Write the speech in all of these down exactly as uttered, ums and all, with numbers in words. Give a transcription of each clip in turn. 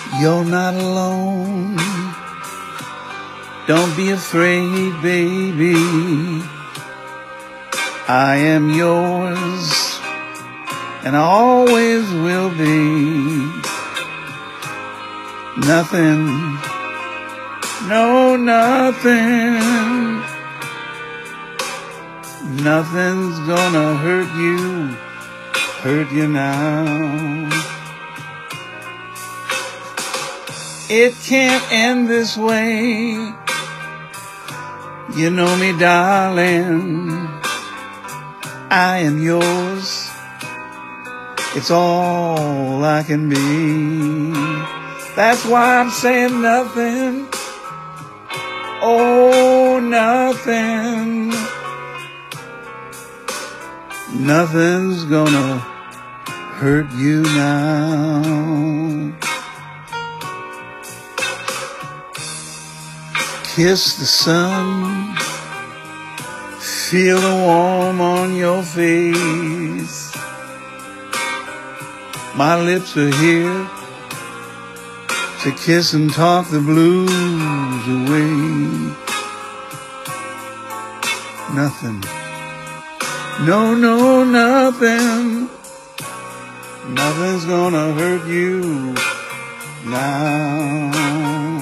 You're not alone. Don't be afraid, baby. I am yours, and I always will be. Nothing, no nothing, nothing's gonna hurt you, hurt you now. It can't end this way. You know me, darling. I am yours. It's all I can be. That's why I'm saying nothing. Oh, nothing. Nothing's gonna hurt you now. Kiss the sun, feel the warmth on your face. My lips are here to kiss and talk the blues away. Nothing, no, no, nothing, nothing's gonna hurt you now.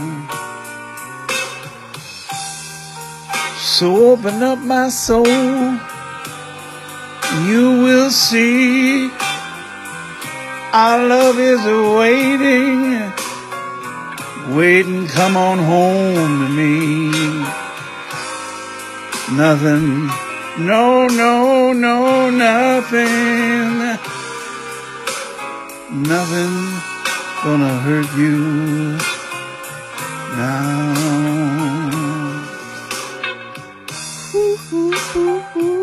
So open up my soul, you will see our love is waiting, waiting, come on home to me. Nothing, no, no, no, nothing, nothing gonna hurt you now. Ooh, ooh, ooh, ooh.